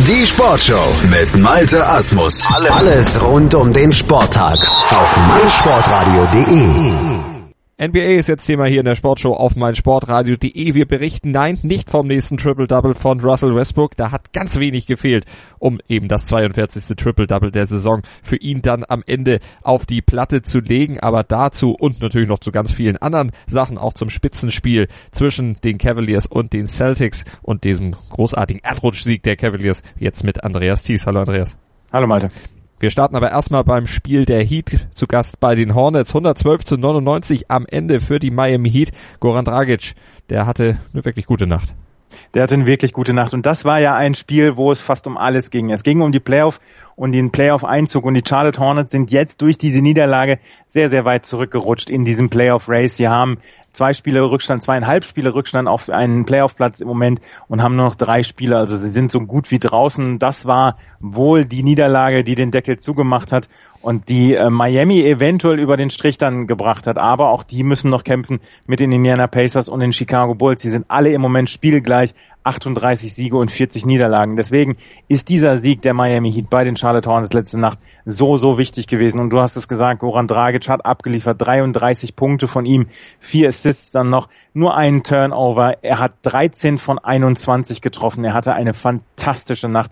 Die Sportshow mit Malte Asmus. Alles rund um den Sporttag auf meinsportradio.de. NBA ist jetzt Thema hier in der Sportshow auf meinsportradio.de. Wir berichten, nein, nicht vom nächsten Triple-Double von Russell Westbrook. Da hat ganz wenig gefehlt, um eben das 42. Triple-Double der Saison für ihn dann am Ende auf die Platte zu legen. Aber dazu und natürlich noch zu ganz vielen anderen Sachen, auch zum Spitzenspiel zwischen den Cavaliers und den Celtics und diesem großartigen Erdrutschsieg der Cavaliers, jetzt mit Andreas Thies. Hallo Andreas. Hallo Malte. Wir starten aber erstmal beim Spiel der Heat, zu Gast bei den Hornets. 112-99 am Ende für die Miami Heat. Goran Dragic, der hatte eine wirklich gute Nacht. Der hatte eine wirklich gute Nacht und das war ja ein Spiel, wo es fast um alles ging. Es ging um die Playoff und den Playoff-Einzug und die Charlotte Hornets sind jetzt durch diese Niederlage sehr, sehr weit zurückgerutscht in diesem Playoff-Race. Sie haben 2 Spiele Rückstand, 2,5 Spiele Rückstand auf einen Playoff-Platz im Moment und haben nur noch 3 Spiele, also sie sind so gut wie draußen. Das war wohl die Niederlage, die den Deckel zugemacht hat und die Miami eventuell über den Strich dann gebracht hat. Aber auch die müssen noch kämpfen mit den Indiana Pacers und den Chicago Bulls. Die sind alle im Moment spielgleich, 38 Siege und 40 Niederlagen. Deswegen ist dieser Sieg der Miami Heat bei den Charlotte Hornets letzte Nacht so, so wichtig gewesen. Und du hast es gesagt, Goran Dragic hat abgeliefert, 33 Punkte von ihm, 4 Assists dann noch, nur einen Turnover. Er hat 13 von 21 getroffen. Er hatte eine fantastische Nacht.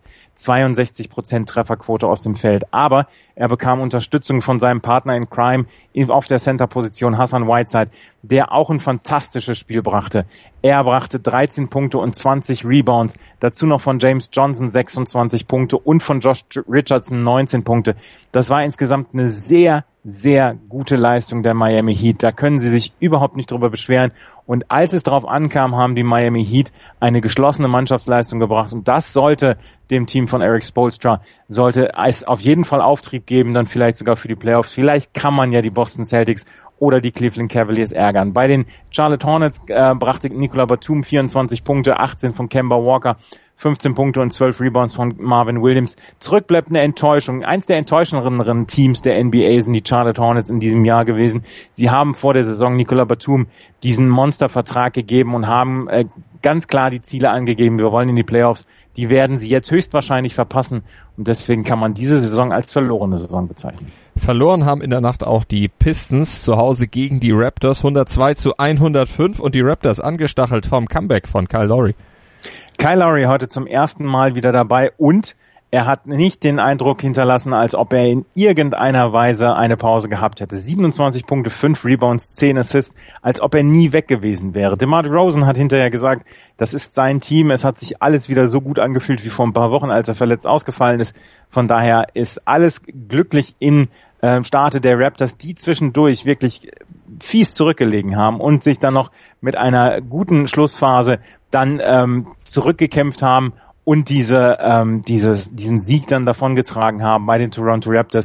62% Trefferquote aus dem Feld. Aber er bekam Unterstützung von seinem Partner in Crime auf der Center-Position, Hassan Whiteside, der auch ein fantastisches Spiel brachte. Er brachte 13 Punkte und 20 Rebounds. Dazu noch von James Johnson 26 Punkte und von Josh Richardson 19 Punkte. Das war insgesamt eine sehr, sehr gute Leistung der Miami Heat. Da können sie sich überhaupt nicht drüber beschweren. Und als es darauf ankam, haben die Miami Heat eine geschlossene Mannschaftsleistung gebracht. Und das sollte dem Team von Eric Spoelstra, sollte es auf jeden Fall Auftrieb geben, dann vielleicht sogar für die Playoffs. Vielleicht kann man ja die Boston Celtics oder die Cleveland Cavaliers ärgern. Bei den Charlotte Hornets brachte Nicolas Batum 24 Punkte, 18 von Kemba Walker, 15 Punkte und 12 Rebounds von Marvin Williams. Zurück bleibt eine Enttäuschung. Eins der enttäuschenderen Teams der NBA sind die Charlotte Hornets in diesem Jahr gewesen. Sie haben vor der Saison Nicolas Batum diesen Monstervertrag gegeben und haben ganz klar die Ziele angegeben. Wir wollen in die Playoffs. Die werden sie jetzt höchstwahrscheinlich verpassen. Und deswegen kann man diese Saison als verlorene Saison bezeichnen. Verloren haben in der Nacht auch die Pistons zu Hause gegen die Raptors. 102-105 und die Raptors angestachelt vom Comeback von Kyle Lowry. Kyle Lowry heute zum ersten Mal wieder dabei und er hat nicht den Eindruck hinterlassen, als ob er in irgendeiner Weise eine Pause gehabt hätte. 27 Punkte, 5 Rebounds, 10 Assists, als ob er nie weg gewesen wäre. DeMar DeRozan hat hinterher gesagt, das ist sein Team, es hat sich alles wieder so gut angefühlt wie vor ein paar Wochen, als er verletzt ausgefallen ist. Von daher ist alles glücklich in Starte der Raptors, die zwischendurch wirklich fies zurückgelegen haben und sich dann noch mit einer guten Schlussphase dann zurückgekämpft haben und diesen Sieg dann davongetragen haben bei den Toronto Raptors.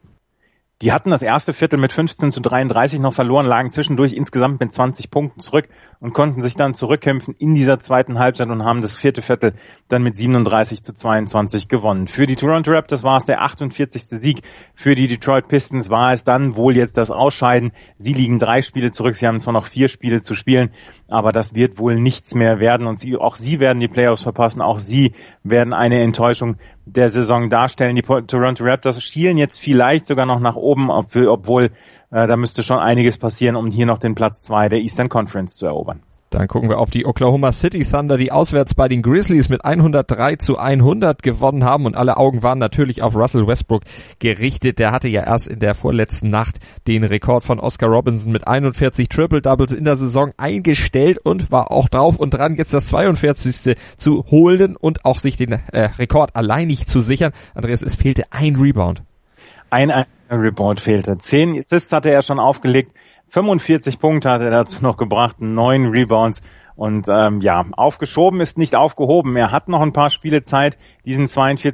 Die hatten das erste Viertel mit 15-33 noch verloren, lagen zwischendurch insgesamt mit 20 Punkten zurück und konnten sich dann zurückkämpfen in dieser zweiten Halbzeit und haben das vierte Viertel dann mit 37-22 gewonnen. Für die Toronto Raptors war es der 48. Sieg. Für die Detroit Pistons war es dann wohl jetzt das Ausscheiden. Sie liegen 3 Spiele zurück. Sie haben zwar noch 4 Spiele zu spielen, aber das wird wohl nichts mehr werden und auch sie werden die Playoffs verpassen. Auch sie werden eine Enttäuschung der Saison darstellen. Die Toronto Raptors schielen jetzt vielleicht sogar noch nach oben, obwohl da müsste schon einiges passieren, um hier noch den Platz 2 der Eastern Conference zu erobern. Dann gucken wir auf die Oklahoma City Thunder, die auswärts bei den Grizzlies mit 103-100 gewonnen haben und alle Augen waren natürlich auf Russell Westbrook gerichtet. Der hatte ja erst in der vorletzten Nacht den Rekord von Oscar Robertson mit 41 Triple-Doubles in der Saison eingestellt und war auch drauf und dran, jetzt das 42. zu holen und auch sich den Rekord alleinig zu sichern. Andreas, es fehlte ein Rebound. Ein Rebound fehlte. 10 Assists hatte er schon aufgelegt. 45 Punkte hat er dazu noch gebracht, 9 Rebounds und aufgeschoben ist nicht aufgehoben. Er hat noch ein paar Spiele Zeit, dieses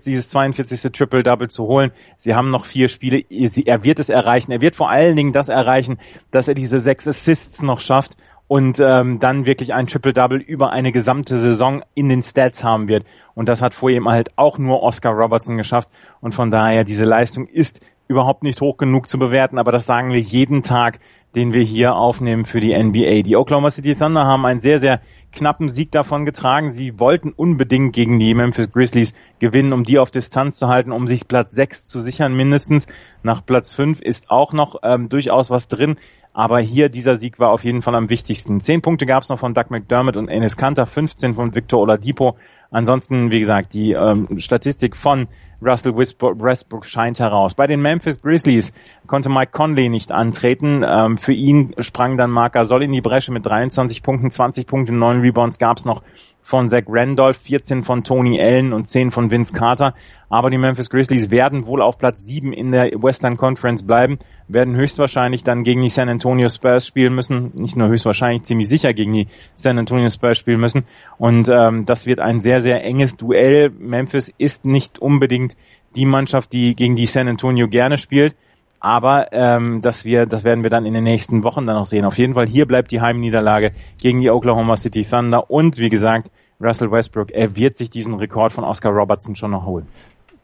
42. Triple-Double zu holen. Sie haben noch 4 Spiele, er wird es erreichen. Er wird vor allen Dingen das erreichen, dass er diese 6 Assists noch schafft und dann wirklich ein Triple-Double über eine gesamte Saison in den Stats haben wird. Und das hat vor ihm halt auch nur Oscar Robertson geschafft und von daher, diese Leistung ist überhaupt nicht hoch genug zu bewerten, aber das sagen wir jeden Tag, den wir hier aufnehmen für die NBA. Die Oklahoma City Thunder haben ein sehr, sehr knappen Sieg davon getragen. Sie wollten unbedingt gegen die Memphis Grizzlies gewinnen, um die auf Distanz zu halten, um sich Platz 6 zu sichern mindestens. Nach Platz 5 ist auch noch durchaus was drin. Aber hier, dieser Sieg war auf jeden Fall am wichtigsten. 10 Punkte gab es noch von Doug McDermott und Enes Kanter, 15 von Victor Oladipo. Ansonsten, wie gesagt, die Statistik von Russell Westbrook scheint heraus. Bei den Memphis Grizzlies konnte Mike Conley nicht antreten. Für ihn sprang dann Marc Gasol in die Bresche mit 23 Punkten, 20 Punkte, 9 Rebounds gab es noch von Zach Randolph, 14 von Tony Allen und 10 von Vince Carter. Aber die Memphis Grizzlies werden wohl auf Platz 7 in der Western Conference bleiben, werden höchstwahrscheinlich dann gegen die San Antonio Spurs spielen müssen. Nicht nur höchstwahrscheinlich, ziemlich sicher gegen die San Antonio Spurs spielen müssen. Und das wird ein sehr, sehr enges Duell. Memphis ist nicht unbedingt die Mannschaft, die gegen die San Antonio gerne spielt. Aber das werden wir dann in den nächsten Wochen dann noch sehen. Auf jeden Fall, hier bleibt die Heimniederlage gegen die Oklahoma City Thunder. Und wie gesagt, Russell Westbrook, er wird sich diesen Rekord von Oscar Robertson schon noch holen.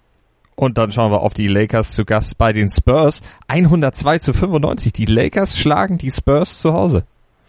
Und dann schauen wir auf die Lakers zu Gast bei den Spurs. 102-95. Die Lakers schlagen die Spurs zu Hause.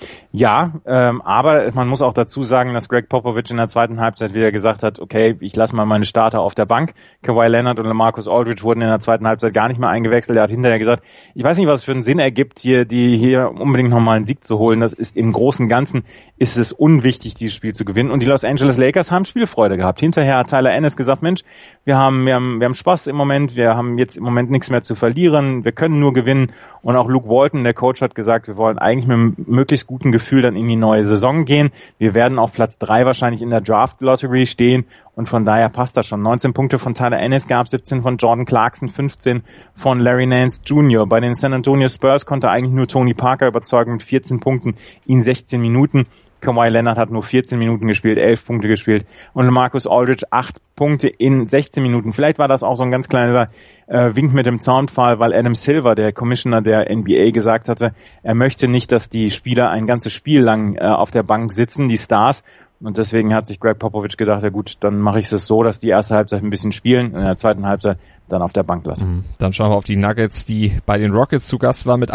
Ja, aber man muss auch dazu sagen, dass Greg Popovich in der zweiten Halbzeit wieder gesagt hat, okay, ich lasse mal meine Starter auf der Bank. Kawhi Leonard und LaMarcus Aldridge wurden in der zweiten Halbzeit gar nicht mehr eingewechselt. Er hat hinterher gesagt, ich weiß nicht, was es für einen Sinn ergibt, hier unbedingt nochmal einen Sieg zu holen. Das ist im Großen und Ganzen ist es unwichtig, dieses Spiel zu gewinnen. Und die Los Angeles Lakers haben Spielfreude gehabt. Hinterher hat Tyler Ennis gesagt, Mensch, wir haben Spaß im Moment, wir haben jetzt im Moment nichts mehr zu verlieren, wir können nur gewinnen. Und auch Luke Walton, der Coach, hat gesagt, wir wollen eigentlich mit einem möglichst guten Gefühl dann in die neue Saison gehen. Wir werden auf Platz 3 wahrscheinlich in der Draft Lottery stehen und von daher passt das schon. 19 Punkte von Tyler Ennis gab, 17 von Jordan Clarkson, 15 von Larry Nance Jr. Bei den San Antonio Spurs konnte eigentlich nur Tony Parker überzeugen mit 14 Punkten in 16 Minuten. Kawhi Leonard hat nur 14 Minuten gespielt, 11 Punkte gespielt und LaMarcus Aldridge 8 Punkte in 16 Minuten. Vielleicht war das auch so ein ganz kleiner Wink mit dem Zaunpfahl, weil Adam Silver, der Commissioner der NBA, gesagt hatte, er möchte nicht, dass die Spieler ein ganzes Spiel lang auf der Bank sitzen, die Stars. Und deswegen hat sich Greg Popovich gedacht, ja gut, dann mache ich es so, dass die erste Halbzeit ein bisschen spielen, in der zweiten Halbzeit dann auf der Bank lassen. Dann schauen wir auf die Nuggets, die bei den Rockets zu Gast waren, mit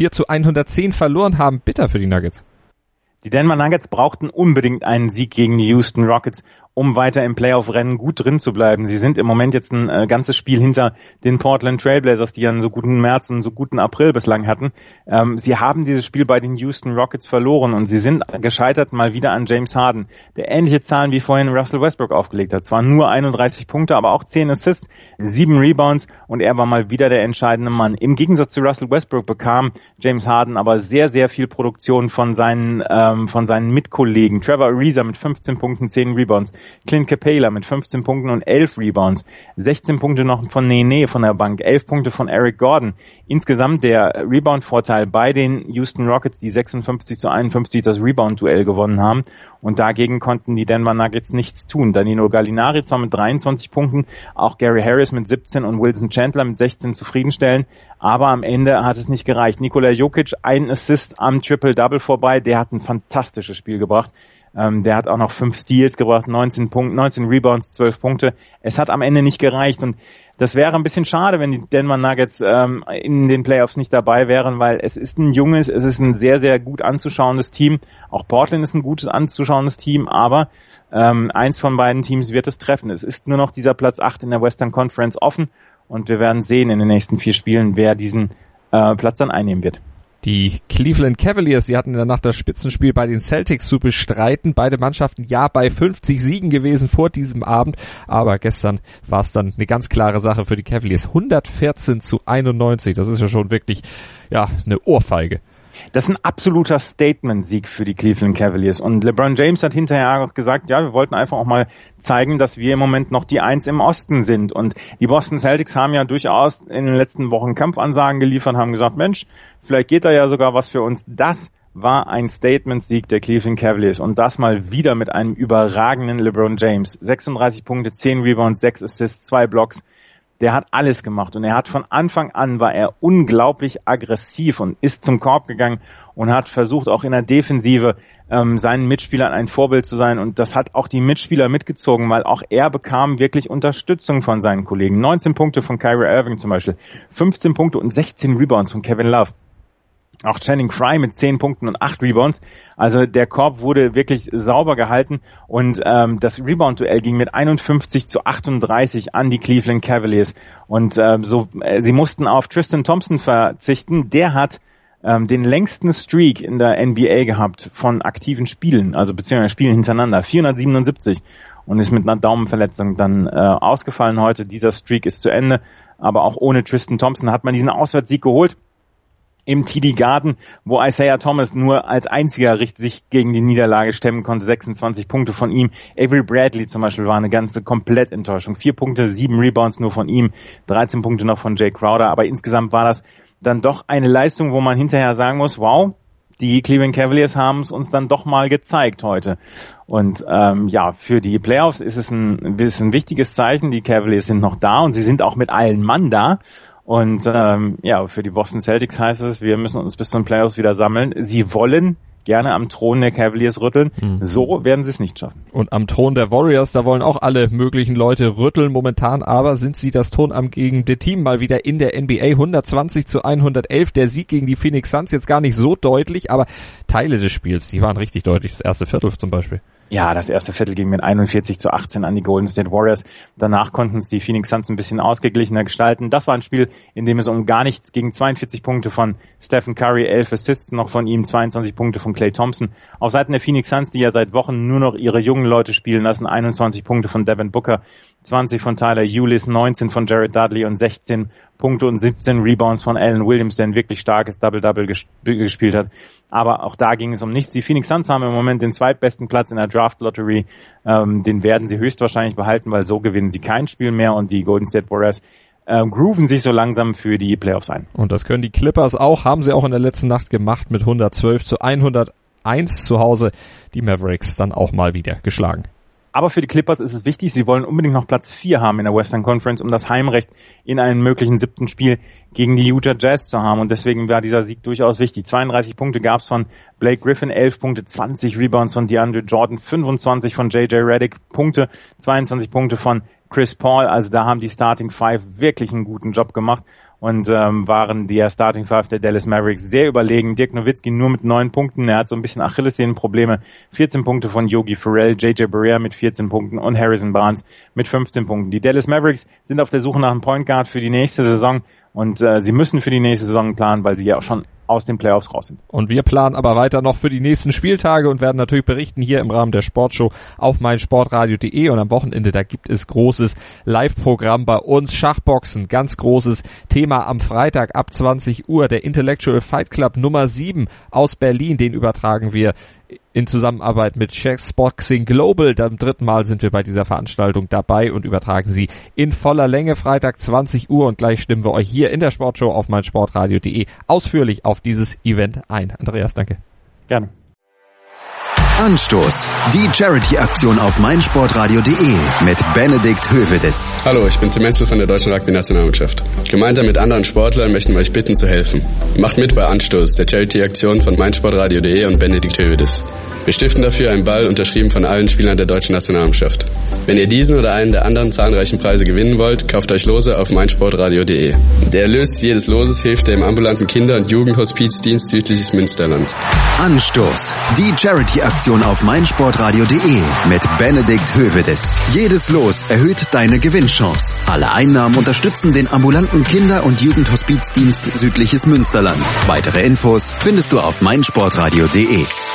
104-110 verloren haben. Bitter für die Nuggets. Die Denver Nuggets brauchten unbedingt einen Sieg gegen die Houston Rockets, um weiter im Playoff-Rennen gut drin zu bleiben. Sie sind im Moment jetzt ein ganzes Spiel hinter den Portland Trailblazers, die einen so guten März und so guten April bislang hatten. Sie haben dieses Spiel bei den Houston Rockets verloren und sie sind gescheitert mal wieder an James Harden, der ähnliche Zahlen wie vorhin Russell Westbrook aufgelegt hat. Zwar nur 31 Punkte, aber auch 10 Assists, 7 Rebounds und er war mal wieder der entscheidende Mann. Im Gegensatz zu Russell Westbrook bekam James Harden aber sehr, sehr viel Produktion von seinen Mitkollegen. Trevor Ariza mit 15 Punkten, 10 Rebounds. Clint Capela mit 15 Punkten und 11 Rebounds. 16 Punkte noch von Nene von der Bank. 11 Punkte von Eric Gordon. Insgesamt der Rebound-Vorteil bei den Houston Rockets, die 56-51 das Rebound-Duell gewonnen haben. Und dagegen konnten die Denver Nuggets nichts tun. Danilo Gallinari zwar mit 23 Punkten, auch Gary Harris mit 17 und Wilson Chandler mit 16 zufriedenstellen. Aber am Ende hat es nicht gereicht. Nikola Jokic, ein Assist am Triple-Double vorbei. Der hat ein fantastisches Spiel gebracht. Der hat auch noch 5 Steals gebracht, 19 Rebounds, 12 Punkte. Es hat am Ende nicht gereicht und das wäre ein bisschen schade, wenn die Denver Nuggets in den Playoffs nicht dabei wären, weil es ist es ist ein sehr, sehr gut anzuschauendes Team. Auch Portland ist ein gutes anzuschauendes Team, aber eins von beiden Teams wird es treffen. Es ist nur noch dieser Platz 8 in der Western Conference offen und wir werden sehen in den nächsten 4 Spielen, wer diesen Platz dann einnehmen wird. Die Cleveland Cavaliers, die hatten in der Nacht das Spitzenspiel bei den Celtics zu bestreiten. Beide Mannschaften ja bei 50 Siegen gewesen vor diesem Abend. Aber gestern war es dann eine ganz klare Sache für die Cavaliers. 114-91. Das ist ja schon wirklich, eine Ohrfeige. Das ist ein absoluter Statement-Sieg für die Cleveland Cavaliers. Und LeBron James hat hinterher auch gesagt, wir wollten einfach auch mal zeigen, dass wir im Moment noch die Eins im Osten sind. Und die Boston Celtics haben ja durchaus in den letzten Wochen Kampfansagen geliefert, haben gesagt, Mensch, vielleicht geht da ja sogar was für uns. Das war ein Statement-Sieg der Cleveland Cavaliers. Und das mal wieder mit einem überragenden LeBron James. 36 Punkte, 10 Rebounds, 6 Assists, 2 Blocks. Der hat alles gemacht und er hat von Anfang an war er unglaublich aggressiv und ist zum Korb gegangen und hat versucht auch in der Defensive seinen Mitspielern ein Vorbild zu sein und das hat auch die Mitspieler mitgezogen, weil auch er bekam wirklich Unterstützung von seinen Kollegen. 19 Punkte von Kyrie Irving zum Beispiel, 15 Punkte und 16 Rebounds von Kevin Love. Auch Channing Frye mit 10 Punkten und 8 Rebounds. Also der Korb wurde wirklich sauber gehalten und das Rebound-Duell ging mit 51-38 an die Cleveland Cavaliers. Und sie mussten auf Tristan Thompson verzichten. Der hat den längsten Streak in der NBA gehabt von aktiven Spielen, also beziehungsweise Spielen hintereinander, 477, und ist mit einer Daumenverletzung dann ausgefallen heute. Dieser Streak ist zu Ende, aber auch ohne Tristan Thompson hat man diesen Auswärtssieg geholt im TD Garden, wo Isaiah Thomas nur als einziger sich gegen die Niederlage stemmen konnte, 26 Punkte von ihm. Avery Bradley zum Beispiel war eine ganze Komplettenttäuschung, 4 Punkte, 7 Rebounds nur von ihm, 13 Punkte noch von Jay Crowder, aber insgesamt war das dann doch eine Leistung, wo man hinterher sagen muss, wow, die Cleveland Cavaliers haben es uns dann doch mal gezeigt heute. Und für die Playoffs ist es ein wichtiges Zeichen. Die Cavaliers sind noch da und sie sind auch mit allen Mann da. Und für die Boston Celtics heißt es, wir müssen uns bis zu den Playoffs wieder sammeln. Sie wollen gerne am Thron der Cavaliers rütteln. So werden sie es nicht schaffen. Und am Thron der Warriors, da wollen auch alle möglichen Leute rütteln momentan, aber sind sie das tonangebende Team mal wieder in der NBA, 120-111. Der Sieg gegen die Phoenix Suns jetzt gar nicht so deutlich, aber Teile des Spiels, die waren richtig deutlich. Das erste Viertel zum Beispiel. Ja, das erste Viertel ging mit 41-18 an die Golden State Warriors. Danach konnten es die Phoenix Suns ein bisschen ausgeglichener gestalten. Das war ein Spiel, in dem es um gar nichts ging. 42 Punkte von Stephen Curry, 11 Assists noch von ihm, 22 Punkte von Klay Thompson. Auf Seiten der Phoenix Suns, die ja seit Wochen nur noch ihre jungen Leute spielen lassen, 21 Punkte von Devin Booker, 20 von Tyler Ulis, 19 von Jared Dudley und 16 Punkte und 17 Rebounds von Allen Williams, der ein wirklich starkes Double-Double gespielt hat. Aber auch da ging es um nichts. Die Phoenix Suns haben im Moment den zweitbesten Platz in der Draft-Lottery. Den werden sie höchstwahrscheinlich behalten, weil so gewinnen sie kein Spiel mehr und die Golden State Warriors grooven sich so langsam für die Playoffs ein. Und das können die Clippers auch, haben sie auch in der letzten Nacht gemacht mit 112-101 zu Hause. Die Mavericks dann auch mal wieder geschlagen. Aber für die Clippers ist es wichtig, sie wollen unbedingt noch Platz 4 haben in der Western Conference, um das Heimrecht in einem möglichen 7. Spiel gegen die Utah Jazz zu haben. Und deswegen war dieser Sieg durchaus wichtig. 32 Punkte gab's von Blake Griffin, 11 Punkte, 20 Rebounds von DeAndre Jordan, 25 von JJ Redick Punkte, 22 Punkte von Chris Paul. Also da haben die Starting Five wirklich einen guten Job gemacht und waren die Starting Five der Dallas Mavericks sehr überlegen. Dirk Nowitzki nur mit 9 Punkten, er hat so ein bisschen Achillessehnenprobleme. 14 Punkte von Yogi Ferrell, JJ Barea mit 14 Punkten und Harrison Barnes mit 15 Punkten. Die Dallas Mavericks sind auf der Suche nach einem Point Guard für die nächste Saison und sie müssen für die nächste Saison planen, weil sie ja auch schon aus den Playoffs raus sind. Und wir planen aber weiter noch für die nächsten Spieltage und werden natürlich berichten hier im Rahmen der Sportshow auf meinsportradio.de, und am Wochenende, da gibt es großes Live-Programm bei uns, Schachboxen, ganz großes Thema am Freitag ab 20 Uhr, der Intellectual Fight Club Nummer 7 aus Berlin, den übertragen wir in Zusammenarbeit mit Chess Boxing Global. Zum 3. Mal sind wir bei dieser Veranstaltung dabei und übertragen sie in voller Länge Freitag 20 Uhr und gleich stimmen wir euch hier in der Sportshow auf meinsportradio.de ausführlich auf dieses Event ein. Andreas, danke. Gerne. Anstoß. Die Charity-Aktion auf meinsportradio.de mit Benedikt Hövedes. Hallo, ich bin Tim Menzel von der deutschen Rugby-Nationalmannschaft. Gemeinsam mit anderen Sportlern möchten wir euch bitten zu helfen. Macht mit bei Anstoß, der Charity-Aktion von meinsportradio.de und Benedikt Hövedes. Wir stiften dafür einen Ball, unterschrieben von allen Spielern der deutschen Nationalmannschaft. Wenn ihr diesen oder einen der anderen zahlreichen Preise gewinnen wollt, kauft euch Lose auf meinsportradio.de. Der Erlös jedes Loses hilft dem ambulanten Kinder- und Jugendhospizdienst Südliches Münsterland. Anstoß. Die Charity-Aktion auf meinsportradio.de mit Benedikt Hövedes. Jedes Los erhöht deine Gewinnchance. Alle Einnahmen unterstützen den ambulanten Kinder- und Jugendhospizdienst Südliches Münsterland. Weitere Infos findest du auf meinsportradio.de.